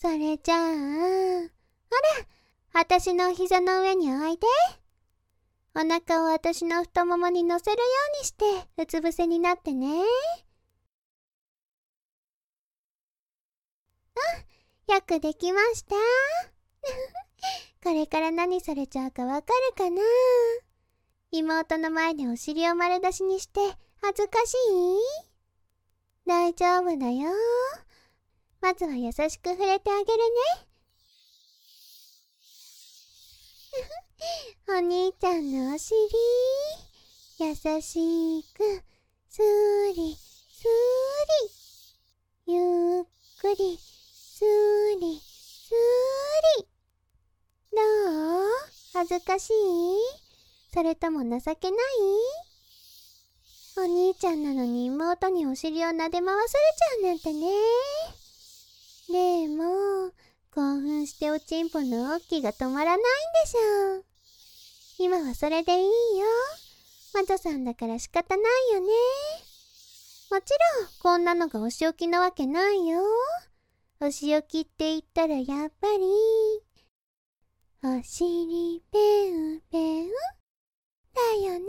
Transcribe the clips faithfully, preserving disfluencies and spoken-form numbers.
それじゃあ、ほら、私の膝の上においで。お腹を私の太ももに乗せるようにして、うつ伏せになってね。あ、よくできました。これから何されちゃうかわかるかな。妹の前でお尻を丸出しにして恥ずかしい？大丈夫だよ。まずは優しく触れてあげるね。お兄ちゃんのお尻、優しくスーリスーリ、ゆっくりスーリスーリ。どう？恥ずかしい？それとも情けない？お兄ちゃんなのに妹にお尻を撫で回されちゃうなんてね。でも興奮しておちんぽのおっきが止まらないんでしょう。今はそれでいいよ。魔女さんだから仕方ないよね。もちろんこんなのがお仕置きなわけないよ。お仕置きって言ったらやっぱりお尻ペウペウだよね。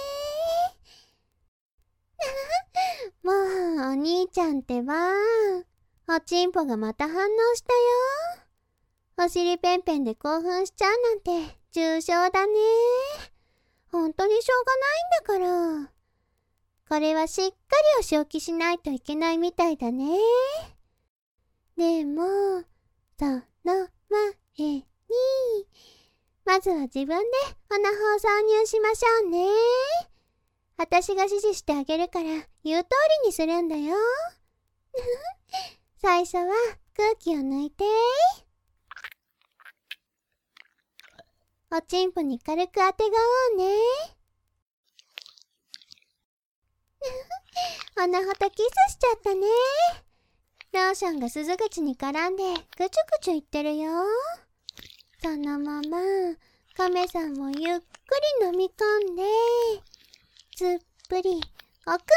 もうお兄ちゃんってば、おちんぽがまた反応したよ。お尻ペンペンで興奮しちゃうなんて重症だね。本当にしょうがないんだから。これはしっかりお仕置きしないといけないみたいだね。でもその前にまずは自分でオナホを挿入しましょうね。私が指示してあげるから言う通りにするんだよ。最初は空気を抜いて。おちんぽに軽くあてがおうね。おなほとキスしちゃったね。ローションが鈴口に絡んでぐちゅぐちゅいってるよ。そのままカメさんもゆっくり飲み込んで、つっぷり奥まで。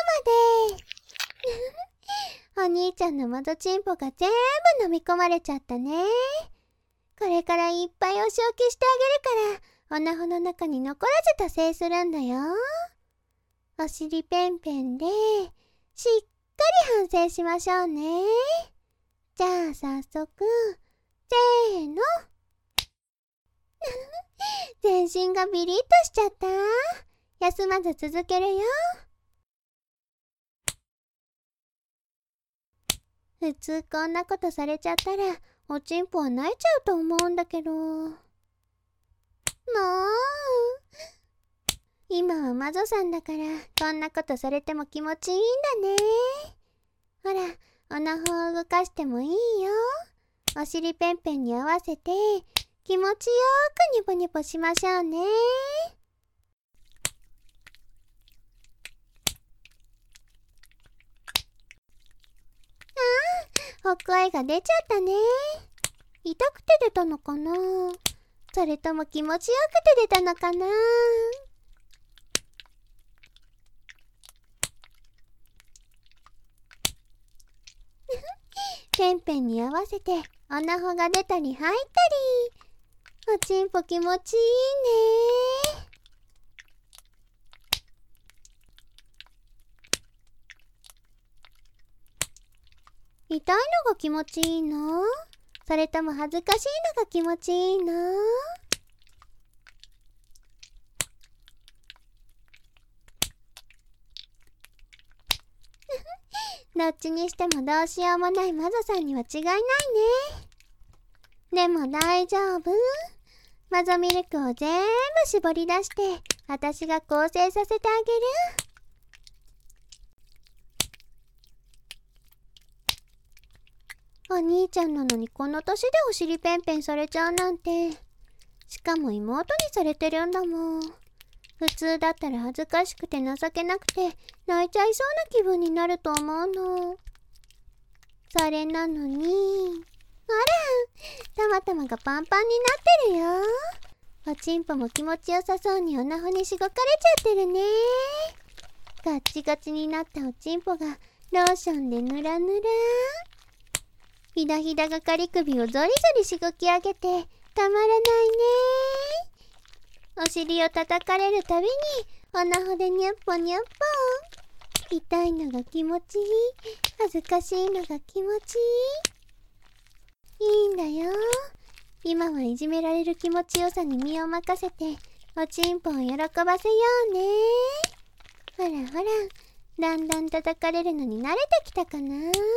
お兄ちゃんの窓チンポが全部飲み込まれちゃったね。これからいっぱいお仕置きしてあげるから、おなほの中に残らず達成するんだよ。お尻ペンペンでしっかり反省しましょうね。じゃあ早速、せーの。全身がビリッとしちゃった。休まず続けるよ。普通こんなことされちゃったらおちんぽは泣いちゃうと思うんだけど。もう今は魔女さんだからこんなことされても気持ちいいんだね。ほら、おなほを動かしてもいいよ。お尻ペンペンに合わせて気持ちよーくニポニポしましょうね。ああ、お声が出ちゃったね。痛くて出たのかな、それとも気持ちよくて出たのかな。ペンペンに合わせておなほが出たり入ったり。おちんぽ気持ちいいね。痛いのが気持ちいいの？それとも恥ずかしいのが気持ちいいの？どっちにしてもどうしようもない魔女さんには違いないね。でも大丈夫。魔女ミルクを全部絞り出して私が構成させてあげる。お兄ちゃんなのにこの年でお尻ペンペンされちゃうなんて。しかも妹にされてるんだもん。普通だったら恥ずかしくて情けなくて泣いちゃいそうな気分になると思うの。それなのに、あら、たまたまがパンパンになってるよ。おちんぽも気持ちよさそうにおなほにしごかれちゃってるね。ガッチガチになったおちんぽがローションでぬらぬら。 ひだひだがかり首をゾリゾリしごき上げてたまらないね。お尻を叩かれるたびにおなほでにゅっぽにゅっぽ。痛いのが気持ちいい、恥ずかしいのが気持ちいい。いいんだよ。今はいじめられる気持ちよさに身を任せておちんぽを喜ばせようね。ほらほら、だんだん叩かれるのに慣れてきたかな。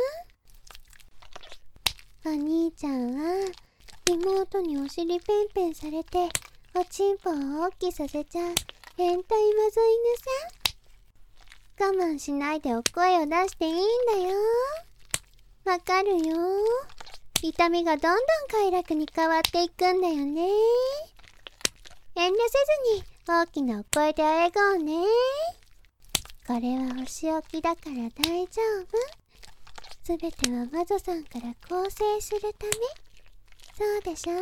お兄ちゃんは妹にお尻ペンペンされておちんぽを大きさせちゃう変態マゾ犬さ。我慢しないでお声を出していいんだよ。わかるよ。痛みがどんどん快楽に変わっていくんだよね。遠慮せずに大きなお声であえごうね。これはお仕置きだから大丈夫。すべては魔女さんから構成するため。そうでしょ。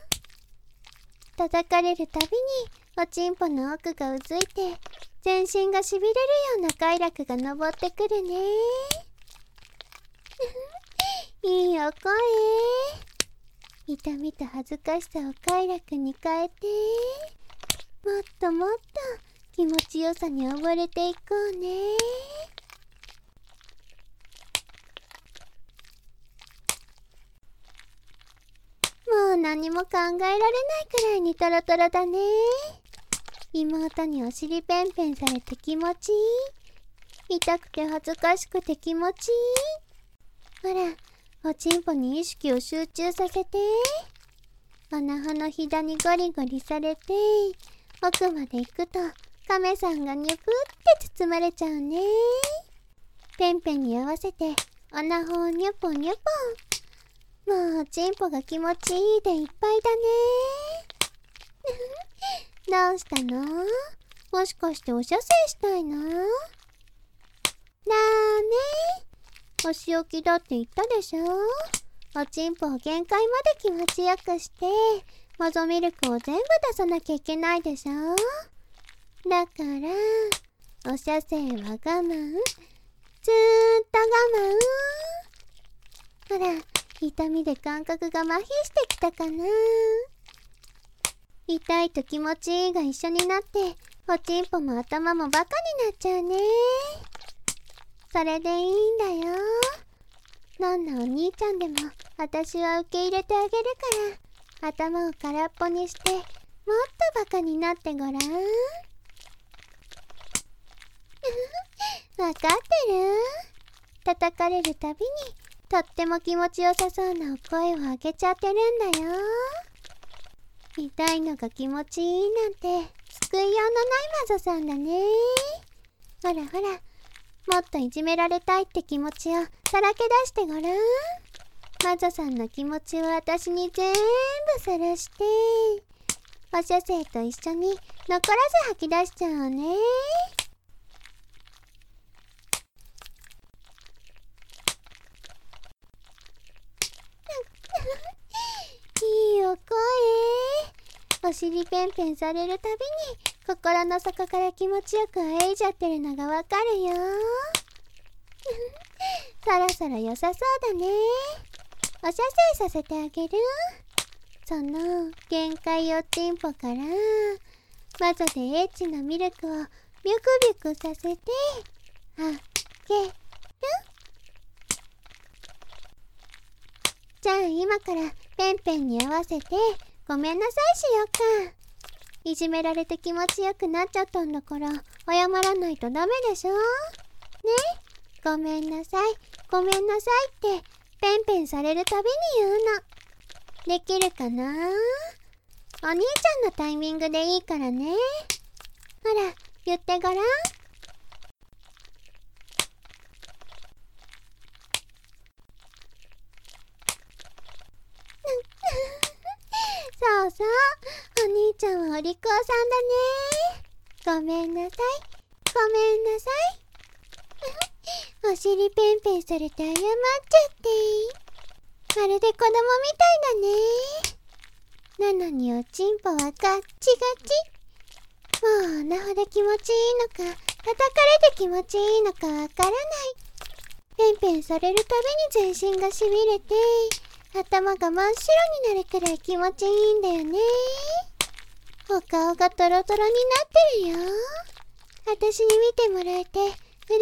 叩かれるたびにおちんぽの奥がうずいて全身がしびれるような快楽が昇ってくるね。いいお声。痛みと恥ずかしさを快楽に変えて、もっともっと気持ちよさに溺れていこうね。もう何も考えられないくらいにトロトロだね。妹にお尻ペンペンされて気持ちいい。痛くて恥ずかしくて気持ちいい。ほら、おちんぽに意識を集中させて。おなほのひだにゴリゴリされて、奥まで行くと亀さんがニュプって包まれちゃうね。ペンペンに合わせておなほをニュポニュポ。もうおちんぽが気持ちいいでいっぱいだね。どうしたの？もしかしてお射精したいの？だーね。お仕置きだって言ったでしょ。おちんぽを限界まで気持ちよくしてマゾミルクを全部出さなきゃいけないでしょ。だからお射精は我慢、ずーっと我慢。ほら、痛みで感覚が麻痺してきたかな。痛いと気持ちいいが一緒になっておちんぽも頭もバカになっちゃうね。それでいいんだよ。どんなお兄ちゃんでも私は受け入れてあげるから、頭を空っぽにしてもっとバカになってごらん。わかってる？叩かれるたびにとっても気持ちよさそうなお声を上げちゃってるんだよ。痛いのが気持ちいいなんて救いようのない魔女さんだね。ほらほら、もっといじめられたいって気持ちをさらけ出してごらん。魔女さんの気持ちを私に全部さらして、お射精と一緒に残らず吐き出しちゃうね。いいお声。お尻ペンペンされるたびに心の底から気持ちよくあえいじゃってるのがわかるよ。そろそろ良さそうだね。お射精させてあげる。その限界おちんぽから魔女でエッチなミルクをビュクビュクさせてあげる。じゃあ今からペンペンに合わせてごめんなさいしようか。いじめられて気持ちよくなっちゃったんだから謝らないとダメでしょ。ね、ごめんなさいごめんなさいってペンペンされるたびに言うの。できるかな？お兄ちゃんのタイミングでいいからね。ほら、言ってごらん。そうそう、お兄ちゃんはお利口さんだね。ごめんなさいごめんなさい。お尻ペンペンされて謝っちゃって、まるで子供みたいだね。なのにおちんぽはガッチガチ。もうおなほで気持ちいいのか叩かれて気持ちいいのかわからない。 ペンペンされるたびに全身がしびれて、頭が真っ白になるくらい気持ちいいんだよね。お顔がトロトロになってるよ。私に見てもらえて嬉しいね。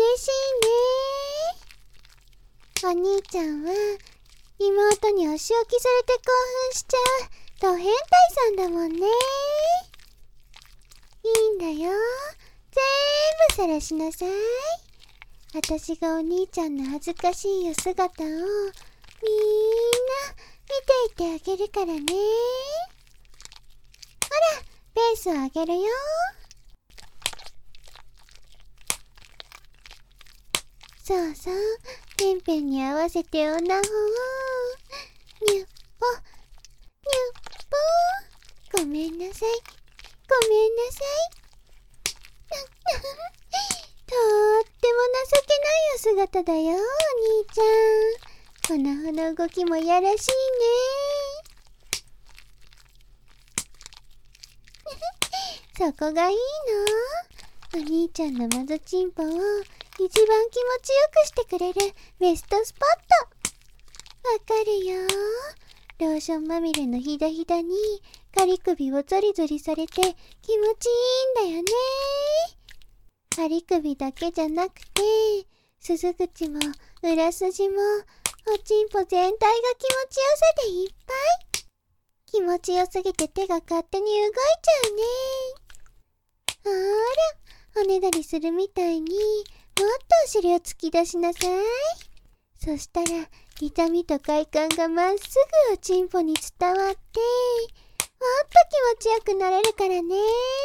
お兄ちゃんは妹にお仕置きされて興奮しちゃうド変態さんだもんね。いいんだよ。全部晒しなさい。私がお兄ちゃんの恥ずかしいお姿をみんな見ていてあげるからね。ほら、ペースを上げるよ。そうそう、ペンペンに合わせてオナホをニュッポニュッポ。ごめんなさい、ごめんなさい。とーっても情けないお姿だよ、お兄ちゃん。オナホの動きもやらしいね。そこがいいの？お兄ちゃんのマゾチンポを一番気持ちよくしてくれるベストスポット。わかるよ。ローションまみれのひだひだにガリ首をゾリゾリされて気持ちいいんだよね。ガリ首だけじゃなくて、鈴口も裏筋もおちんぽ全体が気持ちよさでいっぱい。気持ちよすぎて手が勝手に動いちゃうね。ほら、おねだりするみたいにもっとお尻を突き出しなさい。そしたら痛みと快感がまっすぐおちんぽに伝わってもっと気持ちよくなれるからね。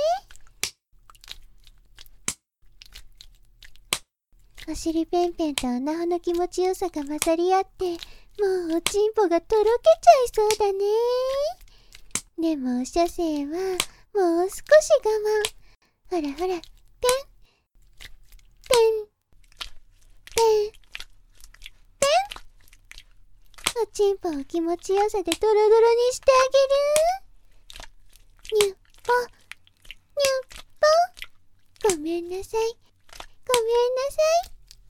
お尻ペンペンとオナホの気持ちよさが混ざり合って、もうおちんぽがとろけちゃいそうだね。でもお射精はもう少し我慢。ほらほら、ペンペンペンペン。おちんぽを気持ちよさでドロドロにしてあげる。ニュッポニュッポ。ごめんなさい、ごめんなさい。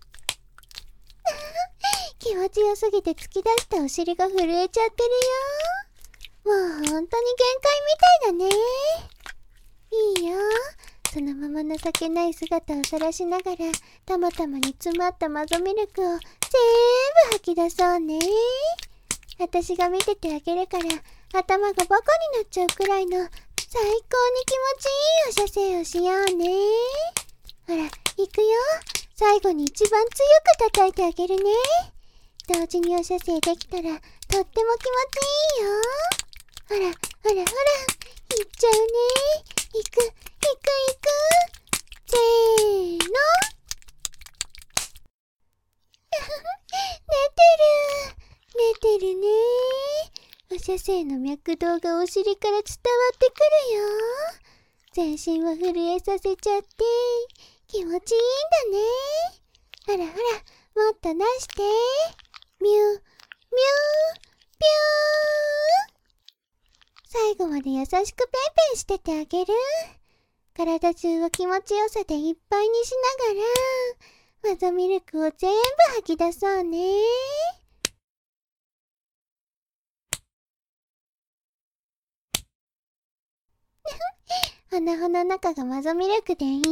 気持ちよすぎて突き出したお尻が震えちゃってるよ。もうほんとに限界みたいだね。いいよ。そのまま情けない姿を晒しながら、たまたまに詰まったマゾミルクを全部吐き出そうね。私が見ててあげるから、頭がバカになっちゃうくらいの最高に気持ちいいお射精をしようね。ほら、行くよ。最後に一番強く叩いてあげるね。同時にお射精できたらとっても気持ちいいよ。ほらほらほら、行っちゃうね。行く行く行く。せーの。寝てる寝てるね。お射精の脈動がお尻から伝わってくるよ。全身を震えさせちゃって気持ちいいんだね。ほらほら、もっと出して。ミュー、ミュー、ピュー。最後まで優しくペンペンしててあげる。体中を気持ちよさでいっぱいにしながら、マゾミルクを全部吐き出そうね。オナホの中がマゾミルクでいっぱい。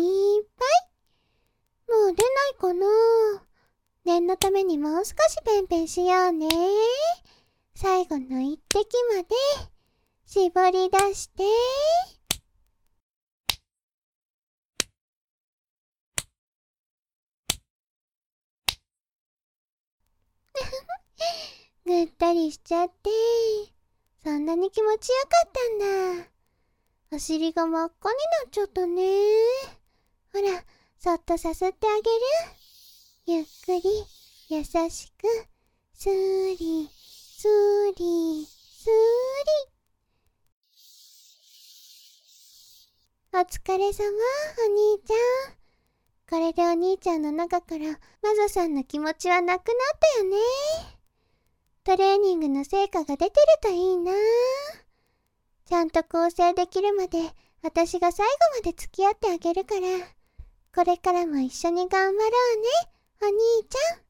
もう出ないかな。念のためにもう少しペンペンしようね。最後の一滴まで絞り出して。ぐったりしちゃって、そんなに気持ちよかったんだ。お尻が真っ赤になっちゃったね。ほら、そっとさすってあげる。ゆっくり優しくスーリスーリスーリ。お疲れ様、お兄ちゃん。これでお兄ちゃんの中からマゾさんの気持ちはなくなったよね。トレーニングの成果が出てるといいな。ちゃんと構成できるまで私が最後まで付き合ってあげるから、これからも一緒に頑張ろうね、お兄ちゃん。